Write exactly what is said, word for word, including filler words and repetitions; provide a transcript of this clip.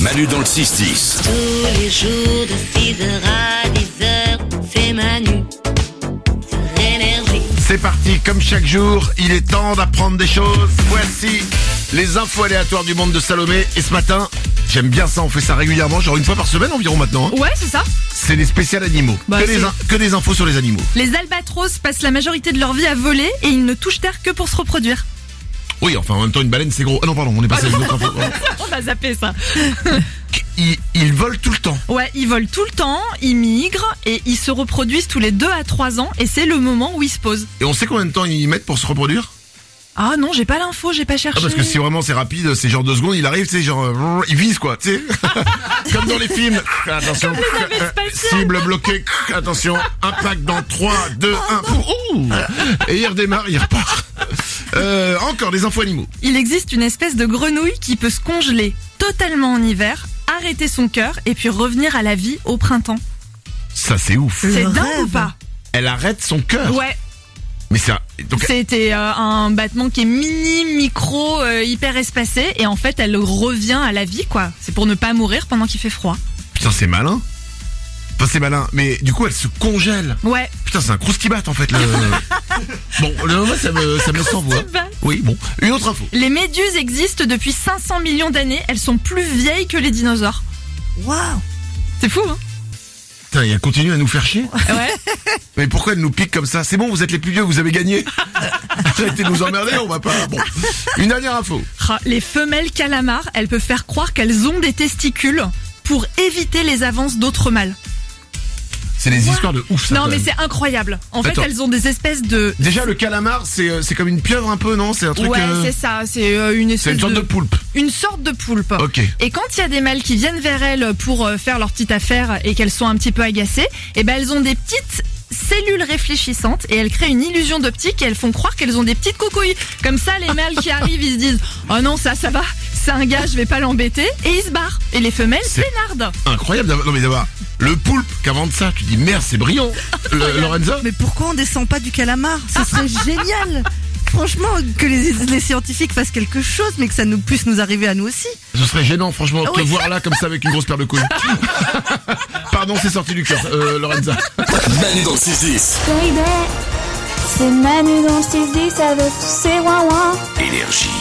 Manu dans le six dix. Tous les jours de six heures à dix heures, c'est Manu sur Énergie. C'est parti, comme chaque jour, il est temps d'apprendre des choses. Voici les infos aléatoires du monde de Salomé. Et ce matin, j'aime bien ça, on fait ça régulièrement, genre une fois par semaine environ maintenant. Hein. Ouais, c'est ça. C'est les spéciales animaux. Bah, que, c'est... des in- que des infos sur les animaux. Les albatros passent la majorité de leur vie à voler et ils ne touchent terre que pour se reproduire. Oui, enfin en même temps une baleine c'est gros. Ah non pardon, on est passé à une autre info. On va zapper ça. Ils, ils volent tout le temps. Ouais, ils volent tout le temps, ils migrent et ils se reproduisent tous les deux à trois ans et c'est le moment où ils se posent. Et on sait combien de temps ils mettent pour se reproduire? Ah non, j'ai pas l'info, j'ai pas cherché. Ah parce que si vraiment c'est rapide, c'est genre deux secondes, il arrive, tu sais, genre euh, il vise quoi, tu sais. Comme dans les films. Attention. Cible bloquée. Attention. Impact dans trois, deux, un. Ouh. Et il redémarre, il repart. Euh, encore des infos animaux. Il existe une espèce de grenouille qui peut se congeler totalement en hiver, arrêter son cœur et puis revenir à la vie au printemps. Ça c'est ouf. C'est Le dingue rêve. ou pas? Elle arrête son cœur. Ouais. Mais c'est un... donc C'était euh, un battement qui est mini, micro, euh, hyper espacé et en fait elle revient à la vie quoi. C'est pour ne pas mourir pendant qu'il fait froid. putain c'est malin. Enfin c'est malin, mais du coup elle se congèle. Ouais. Putain c'est un croustibat en fait. Le... bon, le moment ça me ça me laisse sans voix. Croustibat. Oui bon. Une autre info. Les méduses existent depuis cinq cents millions d'années. Elles sont plus vieilles que les dinosaures. Waouh. C'est fou hein? Putain, elle continue à nous faire chier. Ouais. Mais pourquoi elle nous pique comme ça? C'est bon, vous êtes les plus vieux, vous avez gagné. Arrêtez de nous emmerder, on va pas... Bon. Une dernière info. Ah, les femelles calamars, elles peuvent faire croire qu'elles ont des testicules pour éviter les avances d'autres mâles. C'est des histoires de ouf ça. Non quand mais même. c'est incroyable. En fait Attends. elles ont des espèces de... Déjà le calamar c'est euh, c'est comme une pieuvre un peu non? C'est un truc... Ouais euh, c'est ça, c'est euh, une c'est espèce une sorte de, poulpe. Une sorte de poulpe. Ok. Et quand il y a des mâles qui viennent vers elles pour euh, faire leur petite affaire et qu'elles sont un petit peu agacées, et ben elles ont des petites cellules réfléchissantes et elles créent une illusion d'optique et elles font croire qu'elles ont des petites coucouilles. Comme ça les mâles qui arrivent ils se disent oh non ça ça va, c'est un gars je vais pas l'embêter et ils se barrent. Et les femelles C'est- peinardent. Incroyable d'avoir... Non mais d'avoir le poulpe qu'invente ça. Tu dis merde c'est brillant. Le, Lorenzo. Mais pourquoi on descend pas du calamar? Ce serait génial. Franchement, que les, les scientifiques fassent quelque chose, mais que ça nous puisse nous arriver à nous aussi. Ce serait gênant franchement de te Oui. voir là comme ça avec une grosse paire de couilles. Pardon c'est sorti du cœur euh, Lorenzo. Manu dans le six dix. Baby, c'est Manu dans le six dix avec tous ses ouin-ouin. Énergie.